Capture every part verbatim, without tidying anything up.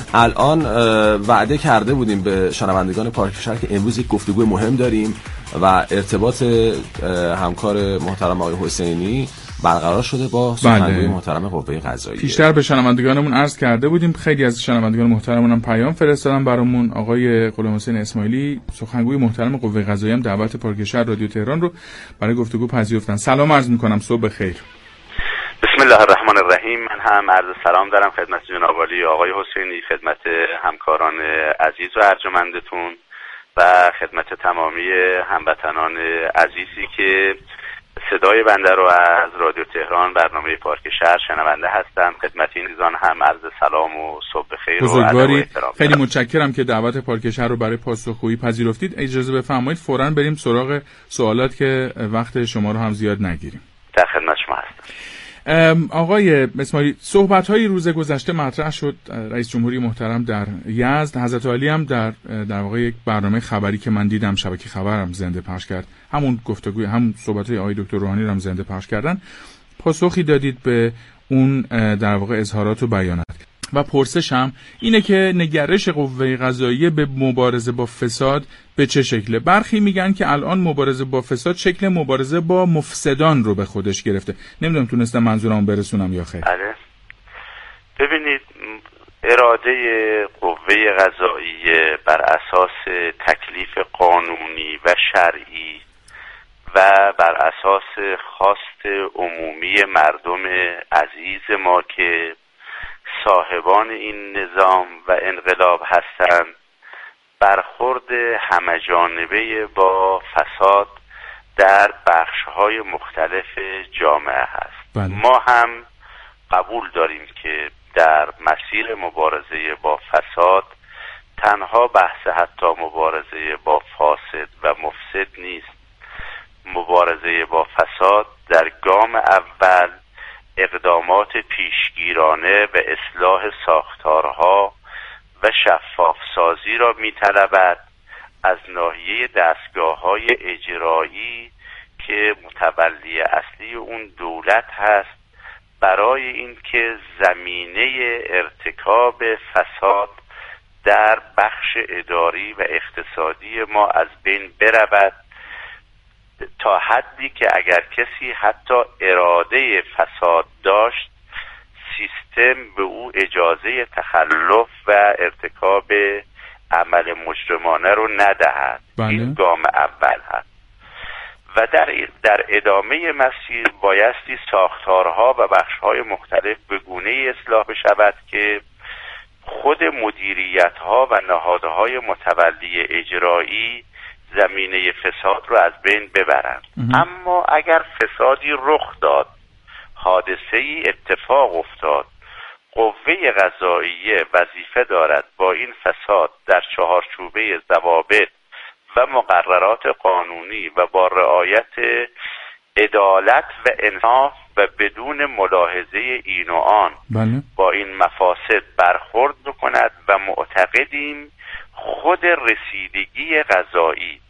الان وعده کرده بودیم به شنوندگان پارک شهر که امروز یک گفتگوی مهم داریم و ارتباط همکار محترم آقای حسینی برقرار شده با سخنگوی محترم قوه قضاییه. پیشتر به شنوندگانمون عرض کرده بودیم، خیلی از شنوندگان محترمون هم پیام فرستادن برامون. آقای غلام حسین اسماعیلی سخنگوی محترم قوه قضاییه هم دعوت پارک شهر رادیو تهران رو برای گفتگو پذیرفتن. سلام عرض می‌کنم، صبح بخیر. بسم الله الرحمن الرحیم. من هم عرض سلام دارم خدمت جناب عالی آقای حسینی، خدمت همکاران عزیز و ارجمندتون و خدمت تمامی هموطنان عزیزی که صدای بنده رو از رادیو تهران برنامه پارک شهر شنونده هستم. خدمت این عزیزان هم عرض سلام و صبح بخیر و ادب و احترام. خیلی متشکرم که دعوت پارک شهر رو برای پاسخگویی پذیرفتید. اجازه بفرمایید فوراً بریم سراغ سوالات که وقت شما رو هم زیاد نگیریم. در خدمت شما هستم. آقای اسماعیلی، صحبت‌های روز گذشته مطرح شد. رئیس جمهوری محترم در یزد، حضرت عالی هم در در واقع یک برنامه خبری که من دیدم شبکه خبرم زنده پخش کرد، همون گفتگوی هم صحبت‌های آقای دکتر روحانی رو هم زنده پخش کردن، پاسخی دادید به اون در واقع اظهارات و بیانات. و پرسشم اینه که نگرش قوه قضاییه به مبارزه با فساد به چه شکله؟ برخی میگن که الان مبارزه با فساد شکل مبارزه با مفسدان رو به خودش گرفته. نمیدونم تونستم منظورم برسونم یا خیر. بله. ببینید، اراده قوه قضاییه بر اساس تکلیف قانونی و شرعی و بر اساس خواست عمومی مردم عزیز ما که صاحبان این نظام و انقلاب هستند، برخورد همه‌جانبه با فساد در بخش‌های مختلف جامعه هست. بله. ما هم قبول داریم که در مسیر مبارزه با فساد تنها بحث حتی مبارزه با فاسد و مفسد نیست. مبارزه با فساد در گام اول اقدامات پیشگیرانه و اصلاح ساختارها و شفاف سازی را می‌طلبد از ناحیه دستگاه‌های اجرایی که متولی اصلی اون دولت هست، برای اینکه زمینه ارتکاب فساد در بخش اداری و اقتصادی ما از بین برود، تا حدی که اگر کسی حتی اراده فساد داشت سیستم به او اجازه تخلف و ارتکاب عمل مجرمانه رو ندهد. بله. این گام اول هست و در در ادامه مسیر بایستی ساختارها و بخش‌های مختلف به گونه‌ای اصلاح بشود که خود مدیریت‌ها و نهادهای متولی اجرایی زمینه فساد رو از بین ببرند. اما اگر فسادی رخ داد، حادثه‌ای اتفاق افتاد، قوه قضاییه وظیفه دارد با این فساد در چهارچوبه ضوابط و مقررات قانونی و با رعایت عدالت و انصاف و بدون ملاحظه این و آن بله. با این مفاسد برخورد بکند و معتقدیم خود رسیدگی قضایی،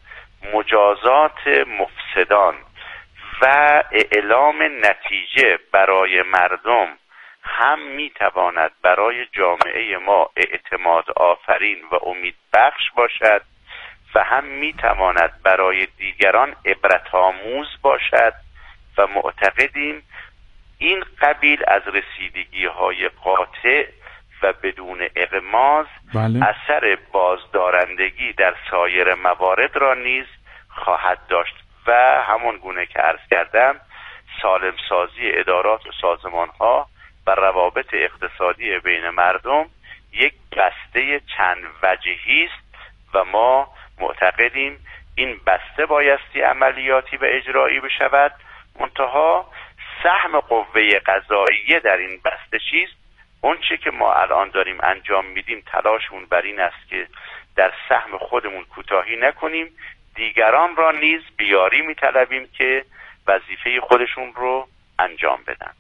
مجازات مفسدان و اعلام نتیجه برای مردم هم میتواند برای جامعه ما اعتماد آفرین و امید بخش باشد و هم میتواند برای دیگران عبرت آموز باشد و معتقدیم این قبیل از رسیدگی های قاطع و بدون اغماض بله. اثر بازدارندگی در سایر موارد را نیز خواهد داشت و همون گونه که عرض کردم سالم سازی ادارات و سازمان ها و روابط اقتصادی بین مردم یک بسته چند وجهی است و ما معتقدیم این بسته بایستی عملیاتی و اجرایی بشود. منتها سهم قوه قضاییه در این بسته چیست؟ اون چه که ما الان داریم انجام میدیم تلاشمون بر این است که در سهم خودمون کوتاهی نکنیم، دیگران را نیز بیاری میطلبیم که وظیفه خودشون رو انجام بدن.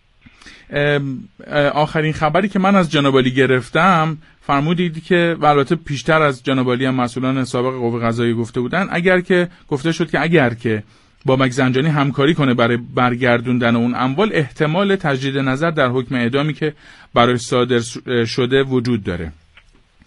آخرین خبری که من از جناب عالی گرفتم فرمودید که البته پیشتر از جناب عالی هم مسئولان سابق قوه قضاییه گفته بودن، اگر که گفته شد که اگر که با مک زنجانی همکاری کنه برای برگردوندن اون اموال، احتمال تجدید نظر در حکم اعدامی که برای صادر شده وجود داره.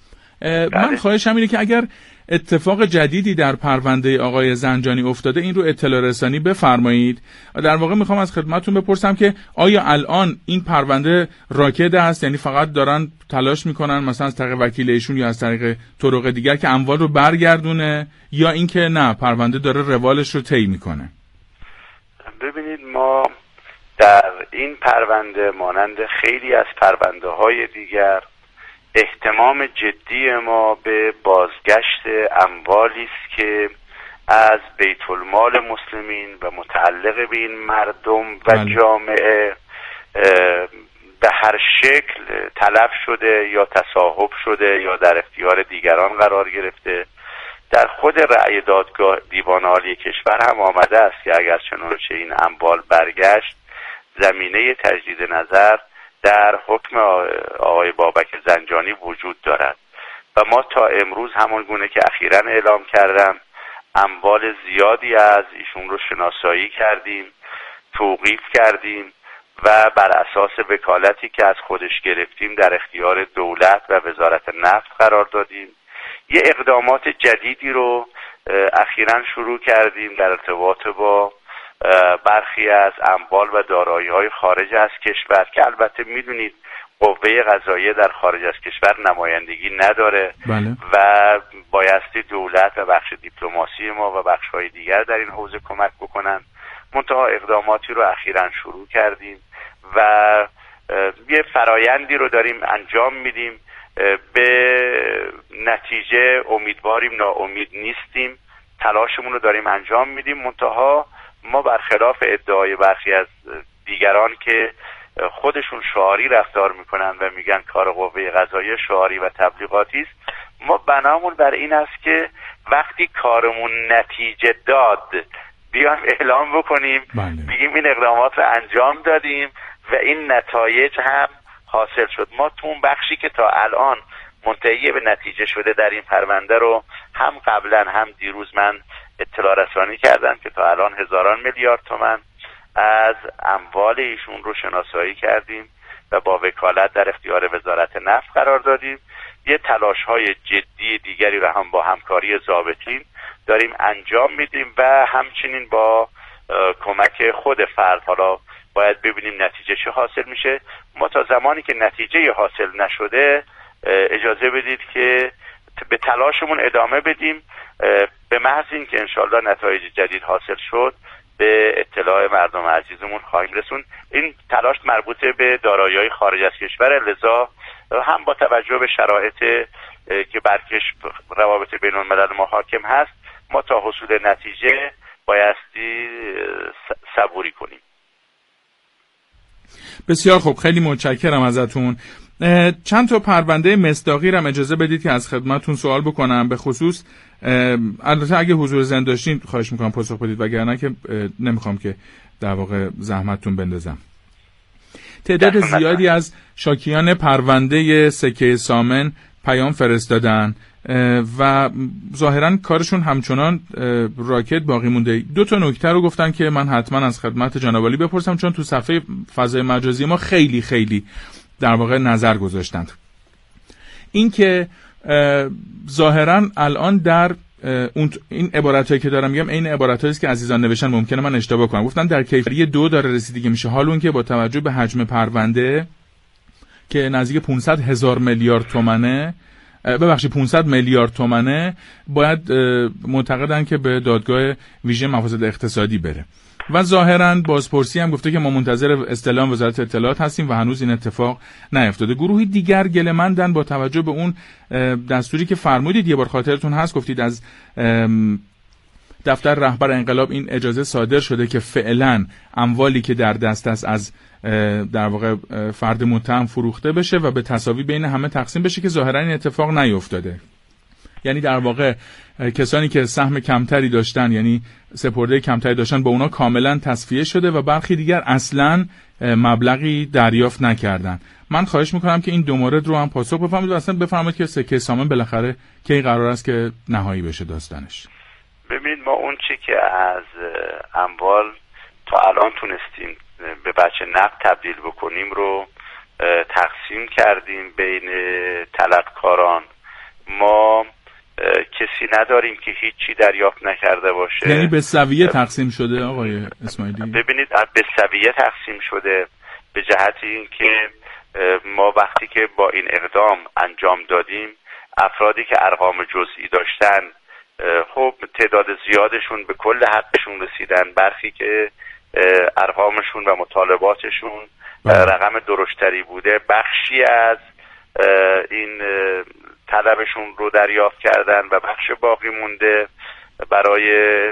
من خواهشم اینه که اگر اتفاق جدیدی در پرونده آقای زنجانی افتاده این رو اطلاع رسانی بفرمایید. در واقع میخوام از خدمتتون بپرسم که آیا الان این پرونده راکد است، یعنی فقط دارن تلاش میکنن مثلا از طریق وکیل ایشون یا از طریق طرق دیگر که اموال رو برگردونه، یا اینکه نه پرونده داره روالش رو طی میکنه؟ ببینید، ما در این پرونده مانند خیلی از پرونده های دیگر اهتمام جدی ما به بازگشت اموالی است که از بیت المال مسلمین و متعلق به این مردم و بله. جامعه به هر شکل تلف شده یا تصاحب شده یا در اختیار دیگران قرار گرفته. در خود رأی دادگاه دیوان عالی کشور هم آمده است که اگر چنانچه این اموال برگشت، زمینه تجدید نظر در حکم آقای بابک زنجانی وجود دارد و ما تا امروز همون گونه که اخیراً اعلام کردم اموال زیادی از ایشون رو شناسایی کردیم، توقیف کردیم و بر اساس وکالتی که از خودش گرفتیم در اختیار دولت و وزارت نفت قرار دادیم. یه اقدامات جدیدی رو اخیراً شروع کردیم در ارتباط با برخی از اموال و دارایی‌های خارج از کشور که البته میدونید قوه قضاییه در خارج از کشور نمایندگی نداره. بله. و بایستی دولت و بخش دیپلماسی ما و بخش‌های دیگر در این حوزه کمک بکنن. منتها اقداماتی رو اخیراً شروع کردیم و یه فرایندی رو داریم انجام میدیم. به نتیجه امیدواریم، ناامید نیستیم، تلاشمون رو داریم انجام میدیم. منتها ما برخلاف ادعای برخی از دیگران که خودشون شعاری رفتار میکنن و میگن کار قوه قضاییه شعاری و تبلیغاتی است، ما بنامون بر این است که وقتی کارمون نتیجه داد بیایم اعلام بکنیم. بله. بگیم این اقدامات رو انجام دادیم و این نتایج هم حاصل شد. ما تو اون بخشی که تا الان منتهی به نتیجه شده در این پرونده رو هم قبلا هم دیروز من اطلاع رسانی کردم که تا الان هزاران میلیارد تومان از اموال ایشون رو شناسایی کردیم و با وکالت در اختیار وزارت نفت قرار دادیم. یه تلاش‌های جدی دیگری رو هم با همکاری ضابطین داریم انجام میدیم و همچنین با کمک خود فرد. حالا باید ببینیم نتیجه چه حاصل میشه. ما تا زمانی که نتیجه حاصل نشده اجازه بدید که به تلاشمون ادامه بدیم. به محض این که انشالله نتایج جدید حاصل شد به اطلاع مردم عزیزمون خواهیم رسون. این تلاش مربوط به دارایی‌های خارج از کشور، لذا هم با توجه به شرایط که برکش روابط بین الملل ما حاکم هست، ما تا حصول نتیجه بایستی صبوری کنیم. بسیار خوب، خیلی متشکرم ازتون. چند تا پرونده مصداقی رو اجازه بدید که از خدمتتون سوال بکنم، به خصوص البته اگه حضور زنده داشتین خواهش میکنم پاسخ بدید، وگرنه که نمیخوام که در واقع زحمتتون بندازم. تعداد زیادی از شاکیان پرونده سکه سامن پیام فرستادن و ظاهرا کارشون همچنان راکت باقی مونده. دو تا نکته رو گفتن که من حتما از خدمت جناب عالی بپرسم، چون تو صفحه فضای مجازی ما خیلی خیلی در واقع نظر گذاشتند. این که ظاهرا الان در اون این عبارتایی که دارم میگم این عبارتایی است که عزیزان نوشتن، ممکنه من اشتباه کنم. گفتن در کیفری دو داره رسیدگی میشه، حال اون که با توجه به حجم پرونده که نزدیک پانصد هزار میلیارد تومانه، ببخشید پانصد میلیارد تومانه، باید معتقدن که به دادگاه ویژه مفاسد اقتصادی بره. و ظاهرا بازپرسی هم گفته که ما منتظر استعلام وزارت اطلاعات هستیم و هنوز این اتفاق نیفتاده. گروهی دیگر گله‌مندن با توجه به اون دستوری که فرمودید، یه بار خاطرتون هست گفتید از دفتر رهبر انقلاب این اجازه صادر شده که فعلا اموالی که در دست است از در واقع فرد متهم فروخته بشه و به تساوی بین همه تقسیم بشه، که ظاهرا این اتفاق نیفتاده. یعنی در واقع کسانی که سهم کمتری داشتن، یعنی سپرده کمتری داشتن، با اونا کاملا تصفیه شده و برخی دیگر اصلا مبلغی دریافت نکردن. من خواهش میکنم که این دو مورد رو هم پاسخ بفرمایید و اصلا بفرمایید که سکه سامن بالاخره کی قرار است که نهایی بشه داستانش. ببینید، ما اون چی که از اموال تا الان تونستیم به بچه نقد تبدیل بکنیم رو تقسیم کردیم بین طلبکاران ما کسی نداریم که هیچی دریافت نکرده باشه. یعنی به سویه تقسیم شده آقای اسماعیلی؟ ببینید به سویه تقسیم شده به جهت این که ما وقتی که با این اقدام انجام دادیم افرادی که ارقام جزئی داشتن خب تعداد زیادشون به کل حقشون رسیدن، برخی که ارقامشون و مطالباتشون رقم درشتری بوده بخشی از این طلبشون رو دریافت کردن و بخش باقی مونده برای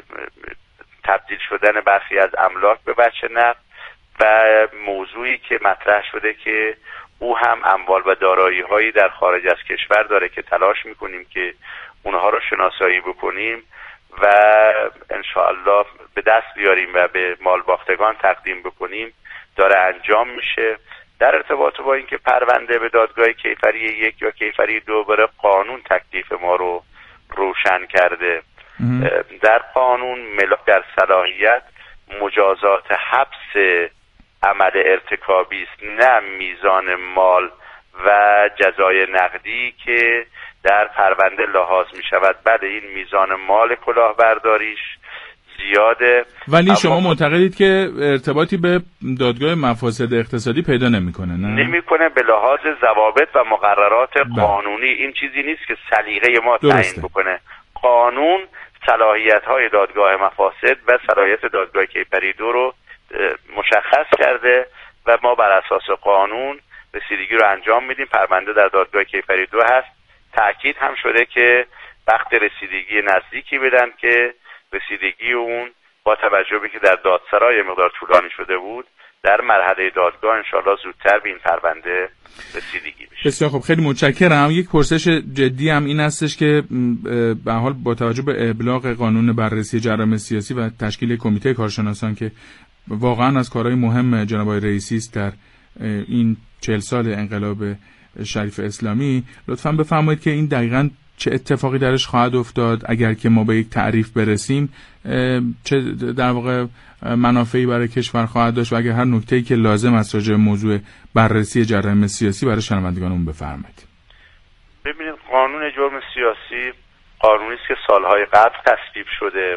تبدیل شدن برخی از املاک به بچه نفت و موضوعی که مطرح شده که او هم اموال و دارایی هایی در خارج از کشور داره که تلاش میکنیم که اونها رو شناسایی بکنیم و انشاءالله به دست بیاریم و به مالباختگان تقدیم بکنیم داره انجام میشه. در ارتباط با اینکه پرونده به دادگاه کیفری یک یا کیفری دو بره قانون تکلیف ما رو روشن کرده. در قانون ملاک در صلاحیت مجازات حبس عمل ارتکابی است، نه میزان مال و جزای نقدی که در پرونده لحاظ می شود. بله این میزان مال کلاهبرداریش زیاده، ولی شما معتقدید که ارتباطی به دادگاه مفاسد اقتصادی پیدا نمیکنه؟ نه نمیکنه به لحاظ ضوابط و مقررات قانونی. این چیزی نیست که سلیقه ما تعیین بکنه. قانون صلاحیت های دادگاه مفاسد و صلاحیت دادگاه کیفری دو رو مشخص کرده و ما بر اساس قانون رسیدگی رو انجام میدیم. پرونده در دادگاه کیفری دو هست. تأکید هم شده که وقت رسیدگی نزدیکی بدن که رسیدگی اون با توجه به که در دادسرای مقدار طولانی شده بود در مرحله دادگاه انشاءالله زودتر به این پرونده رسیدگی بشه. بسیار خب، خیلی متشکرم. یک پرسش جدی هم این هستش که به حال با توجه به ابلاغ قانون بررسی جرایم سیاسی و تشکیل کمیته کارشناسان که واقعا از کارهای مهم جناب آقای رئیسی است در این چهل سال انقلاب شریف اسلامی، لطفاً بفرمایید که این دقیقاً چه اتفاقی درش خواهد افتاد اگر که ما به یک تعریف برسیم، چه در واقع منافعی برای کشور خواهد داشت و اگر هر نکته‌ای که لازم است راجع به موضوع بررسی جرایم سیاسی برای شنوندگانمون بفرمایید. ببینید قانون جرم سیاسی قانونی است که سالهای قبل تصویب شده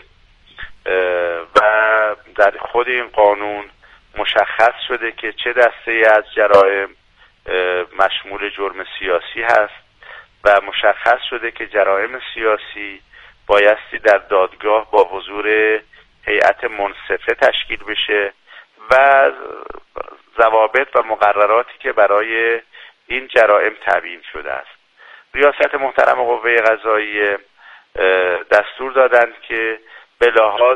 و در خود این قانون مشخص شده که چه دسته‌ای از جرایم مشمول جرم سیاسی هست و مشخص شده که جرایم سیاسی بایستی در دادگاه با حضور هیئت منصفه تشکیل بشه و ضوابط و مقرراتی که برای این جرایم تعیین شده است. ریاست محترم قوه قضاییه دستور دادند که به لحاظ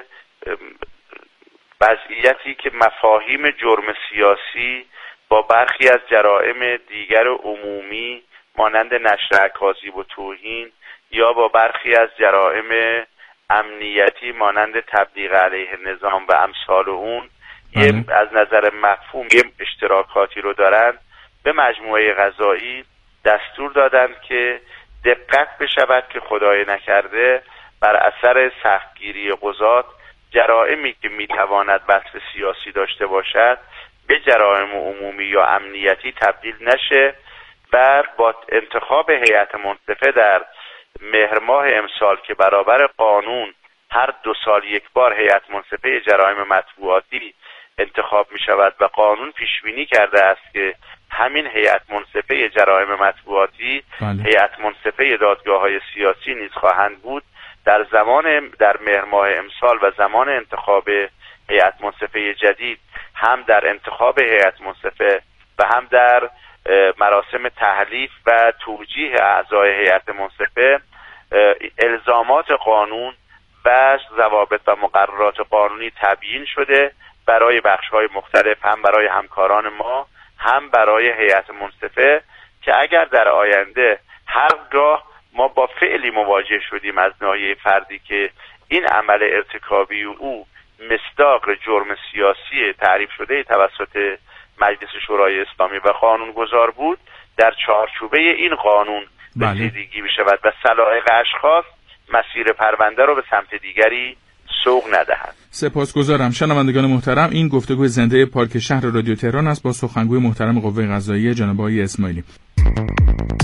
وضعیتی که مفاهیم جرم سیاسی با برخی از جرائم دیگر عمومی مانند نشر اکاذیب و توهین یا با برخی از جرائم امنیتی مانند تبلیغ علیه نظام و امثال اون یه از نظر مفهوم یه اشتراکاتی رو دارن، به مجموعه قضایی دستور دادند که دقت بشود که خدای نکرده بر اثر سختگیری قضات جرائمی که میتواند وصف سیاسی داشته باشد به جرائم عمومی یا امنیتی تبدیل نشه و با انتخاب هیئت منصفه در مهر ماه امسال که برابر قانون هر دو سال یک بار هیئت منصفه جرایم مطبوعاتی انتخاب می شود و قانون پیش بینی کرده است که همین هیئت منصفه جرایم مطبوعاتی هیئت منصفه دادگاه‌های سیاسی نیز خواهند بود. در زمان در مهر ماه امسال و زمان انتخاب هیئت منصفه جدید هم در انتخاب هیئت منصفه و هم در مراسم تحلیف و توجیه اعضای هیئت منصفه الزامات قانون و ضوابط و مقررات قانونی تبیین شده برای بخش‌های مختلف، هم برای همکاران ما هم برای هیئت منصفه، که اگر در آینده هرگاه ما با فعلی مواجه شدیم از ناحیه فردی که این عمل ارتکابی او مصداق جرم سیاسی تعریف شده توسط مجلس شورای اسلامی و قانونگذار بود، در چارچوبه این قانون رسیدگی بشود و سلایق اشخاص مسیر پرونده رو به سمت دیگری سوق ندهند. سپاسگزارم. شنوندگان محترم، این گفتگوی زنده پارک شهر رادیو تهران است با سخنگوی محترم قوه قضاییه جناب آقای اسماعیلی.